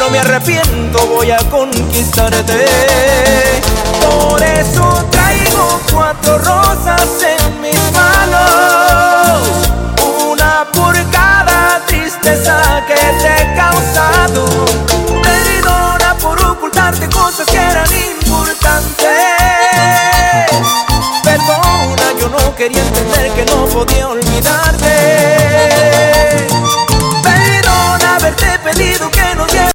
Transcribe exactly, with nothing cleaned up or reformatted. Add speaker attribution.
Speaker 1: me arrepiento, voy a conquistarte. Por eso traigo cuatro rosas en mis manos, una por cada tristeza que te he causado. Perdona por ocultarte cosas que eran importantes. Perdona, yo no quería entender que no podía olvidarte.